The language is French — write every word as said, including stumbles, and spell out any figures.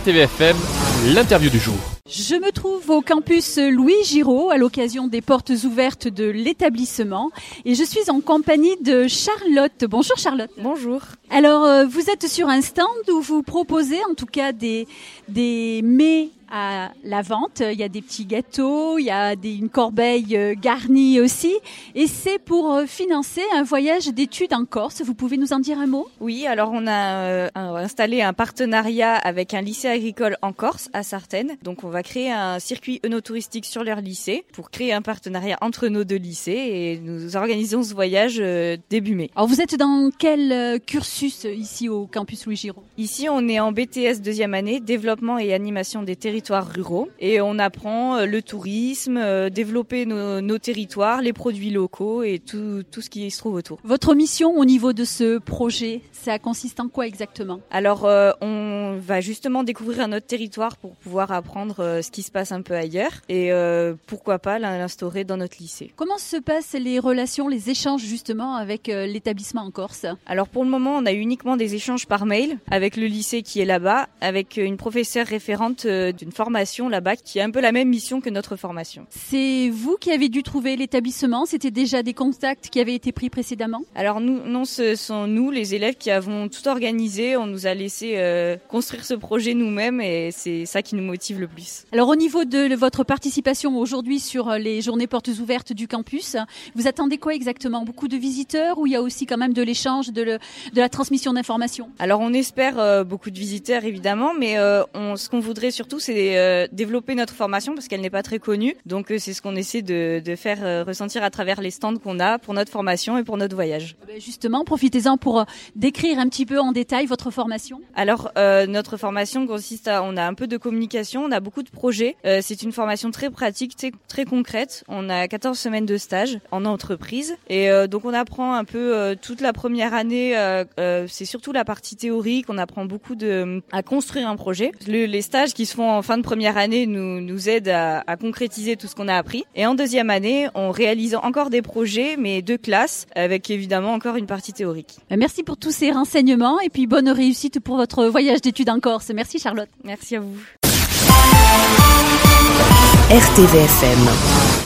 R T V F M, l'interview du jour. Je me trouve au campus Louis Giraud à l'occasion des portes ouvertes de l'établissement et je suis en compagnie de Charlotte. Bonjour Charlotte. Bonjour. Alors euh, vous êtes sur un stand où vous proposez en tout cas des, des mets à la vente. Il y a des petits gâteaux, il y a des, une corbeille euh, garnie aussi et c'est pour euh, financer un voyage d'études en Corse. Vous pouvez nous en dire un mot ? Oui, alors on a euh, installé un partenariat avec un lycée agricole en Corse, à Sartène. Donc on va créer un circuit œnotouristique sur leur lycée pour créer un partenariat entre nos deux lycées et nous organisons ce voyage euh, début mai. Alors vous êtes dans quel euh, cursus ici au campus Louis Giraud ? Ici on est en B T S deuxième année, développement et animation des territoires ruraux et on apprend euh, le tourisme, euh, développer nos, nos territoires, les produits locaux et tout, tout ce qui se trouve autour. Votre mission au niveau de ce projet, ça consiste en quoi exactement ? Alors euh, on va justement découvrir notre territoire pour pouvoir apprendre euh, ce qui se passe un peu ailleurs et euh, pourquoi pas l'instaurer dans notre lycée. Comment se passent les relations, les échanges justement avec euh, l'établissement en Corse ? Alors pour le moment, on a uniquement des échanges par mail avec le lycée qui est là-bas, avec une professeure référente euh, d'une formation là-bas qui a un peu la même mission que notre formation. C'est vous qui avez dû trouver l'établissement ? C'était déjà des contacts qui avaient été pris précédemment ? Alors nous, non, ce sont nous, les élèves, qui avons tout organisé. On nous a laissé euh, construire ce projet nous-mêmes et c'est ça qui nous motive le plus. Alors au niveau de votre participation aujourd'hui sur les journées portes ouvertes du campus, vous attendez quoi exactement ? Beaucoup de visiteurs ou il y a aussi quand même de l'échange, de, le, de la transmission d'informations ? Alors on espère euh, beaucoup de visiteurs évidemment, mais euh, on, ce qu'on voudrait surtout c'est euh, développer notre formation parce qu'elle n'est pas très connue. Donc euh, c'est ce qu'on essaie de, de faire euh, ressentir à travers les stands qu'on a pour notre formation et pour notre voyage. Justement, profitez-en pour euh, décrire un petit peu en détail votre formation. Alors euh, notre formation consiste à, on a un peu de communication, on a beaucoup de projets. Euh, c'est une formation très pratique, très, très concrète. On a quatorze semaines de stage en entreprise et euh, donc on apprend un peu euh, toute la première année. Euh, euh, c'est surtout la partie théorique. On apprend beaucoup de à construire un projet. Le, les stages qui se font en fin de première année nous nous aident à, à concrétiser tout ce qu'on a appris. Et en deuxième année, on réalise encore des projets, mais de classe, avec évidemment encore une partie théorique. Merci pour tous ces renseignements et puis bonne réussite pour votre voyage d'études en Corse. Merci Charlotte. Merci à vous. R T V F M.